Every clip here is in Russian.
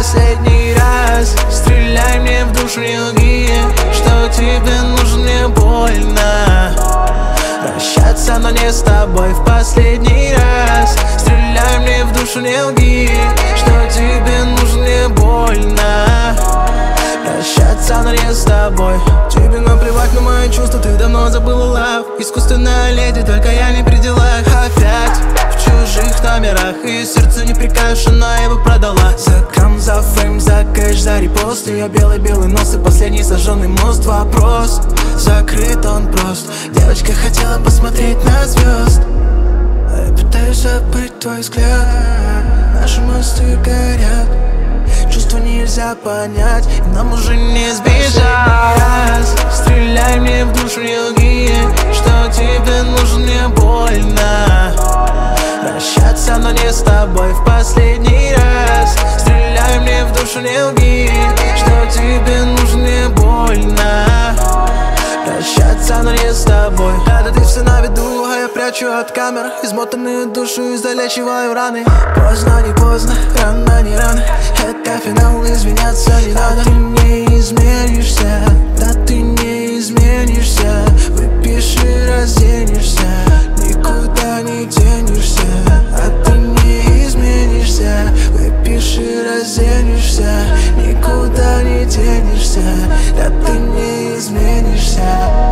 последний раз стреляй мне в душу, не лги, что тебе нужно, мне больно прощаться, но не с тобой в последний раз. Стреляй мне в душу, не лги, что тебе нужно, мне больно прощаться, но не с тобой. Тебе наплевать на мои чувства, ты давно забыла лав. Искусственная леди, только я не при делах. Опять в чужих номерах, и сердце не прикажешь, она его продала. За кам, за фейм, за кэш, за репост. Ее белый-белый нос и последний сожженный мост. Вопрос закрыт, он прост. Девочка хотела посмотреть на звезд, а я пытаюсь забыть твой взгляд. Наши мосты горят, чувства нельзя понять, и нам уже не сбежать. Стреляй мне в душу, не лги, что тебе нужно, мне больно прощаться, но не с тобой в последний раз. Стреляй мне в душу, не лги, что тебе нужно, мне больно прощаться, но не с тобой. Это ты все на виду, а я прячу от камер измотанную душу и залечиваю раны. Поздно, не поздно, рано, не рано, это финал, извиняться не надо. Ты не изменишься, да ты не изменишься. Выпьешь и разденешься, никуда не денешься. А ты не изменишься, выпьешь и разденешься, никуда не денешься. Да ты не изменишься.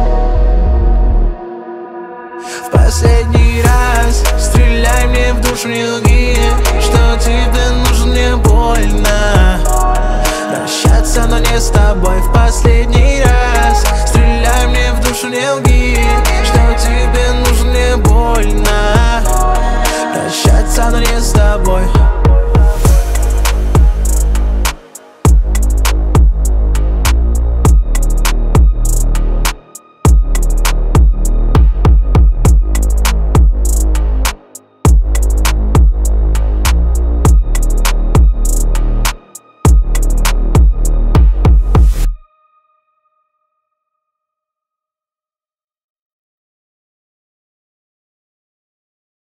В последний раз стреляй мне в душу, не лги, что тебе нужно, мне больно прощаться, но не с тобой в последний раз. Стреляй мне в душу, не лги, что тебе нужно, мне больно прощаться, но не с тобой.